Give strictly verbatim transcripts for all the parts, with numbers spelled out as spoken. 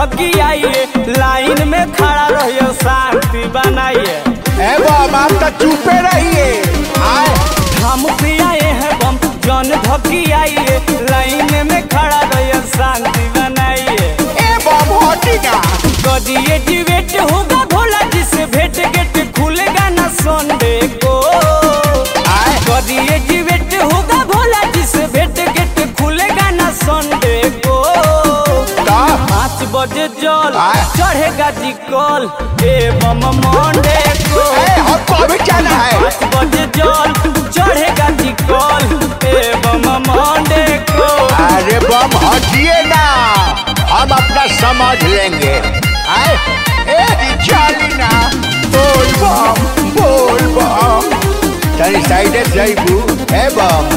धकी आइए, लाइन में खड़ा रहिए, शांति बनाइए। ए बम आप तो चुपे रहिए। आए हम भी आए हैं बम, जन धकी आइए, लाइन में खड़ा रहिए, शांति बनाइए। ए बम हटी ना। कदिए डिबेट होगा भोला जी से भेंट, गेट खुलेगा ना संडे को। कदिए डिबेट होगा भोला जी से भेंट, गेट खुलेगा ना संडे को। पाँच बजे जल चढ़ेगा जी कल, ए बम मंडे को। हमको भी जाना है। पाँच बजे जल चढ़ेगा जी कल, ए बम मंडे को। अरे बम हटिए ना, हम अपना समझ लेंगे। आए ए चली ना। बोल बम बोल बम, तनी साइड जाइबू। ए बम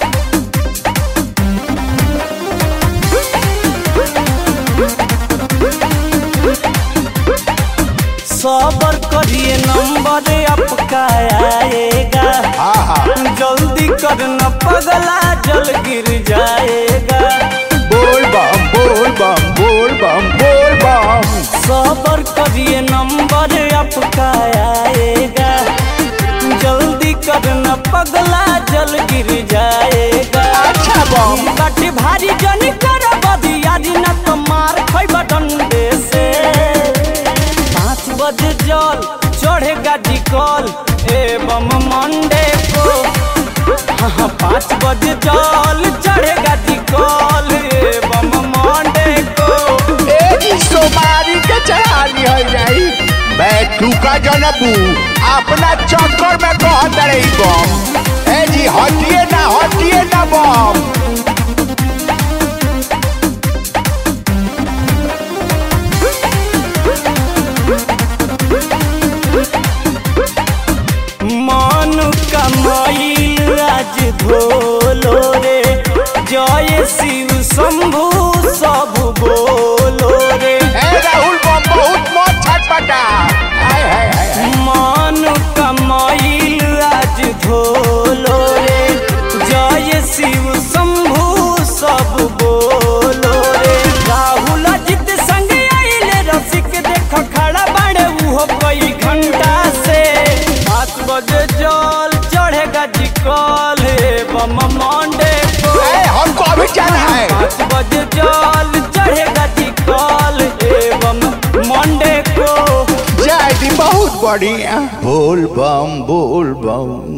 सबर करिए, नंबर आपका आएगा। जल्दी करना पगला, जल गिर जाएगा। बोल बम बोल बम बोल बम बोल बम। सबर करिए, नंबर आपका आएगा। जल्दी करना पगला, जल गिर जाएगा। अच्छा बम बाटी भारी जनी कर बदियारी, न तो मार खइबा डंडे से। पाँच बजे जल चढ़ेगा जी कल, ए बम मंडे को। हाँ पाँच बजे जल चढ़ेगा जी कल, ए बम मंडे को। ए सोमारी के चढ़ानी हो जाई। मैं तू का जनबू अपना चक्कर में कहत रही बम। ए जी हटिए ना हटिए ना बम। मन कमाइल आज धोलो रे, जय शिव शंभु सब बोलो रे। ए राहुल बम बहुत मौत छटपटा। हाय हाय हाय। मन कमाइल आज धोलो रे, जय शिव शंभु सब बोलो रे। राहुल अजित संग आइले, रसिक देख खड़ा बाड़े उहो कई घंटा से। पाँच बजे जल चढ़ेगा जी कल, ए बम मंडे को। ए हमको अभी जाना है। पाँच बजे जल चढ़ेगा जी कल, ए बम मंडे को। जय दी बहुत बढ़िया। बोल बम बोल बम।